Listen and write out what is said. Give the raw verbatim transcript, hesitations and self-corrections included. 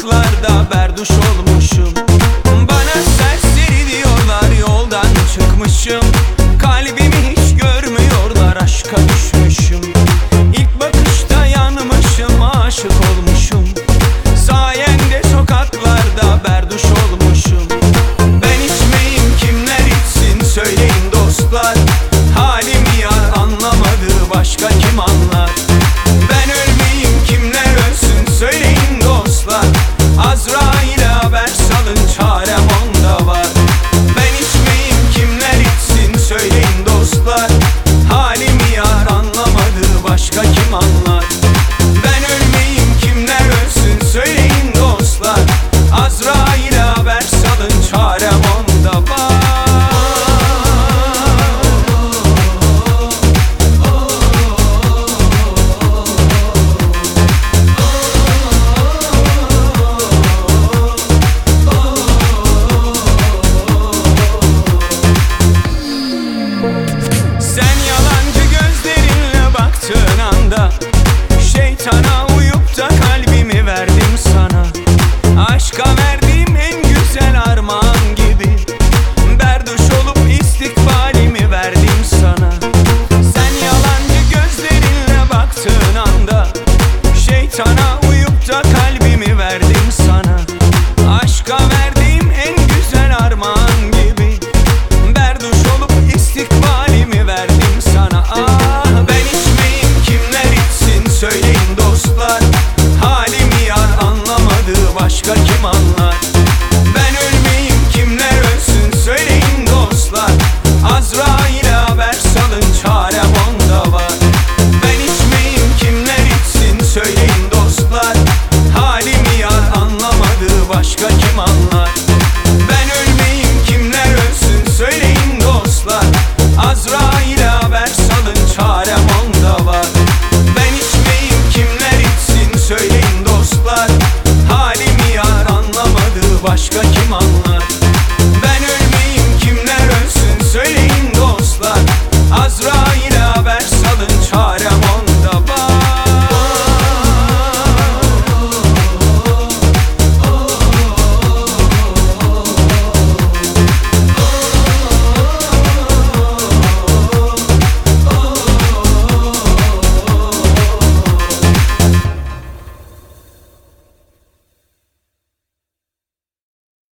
sokaklarda berduş olmuşum. Bana serseri diyorlar, yoldan çıkmışım. Kalbimi hiç görmüyorlar, aşka düşmüşüm. İlk bakışta yanmışım, aşık olmuşum. Sayende sokaklarda berduş olmuşum. Ben içmeyeyim, kimler içsin söyleyin dostlar. Halimi yar anlamadı, başka kim anlar? Ben ölmeyeyim, kimler ölsün söyleyin dostlar.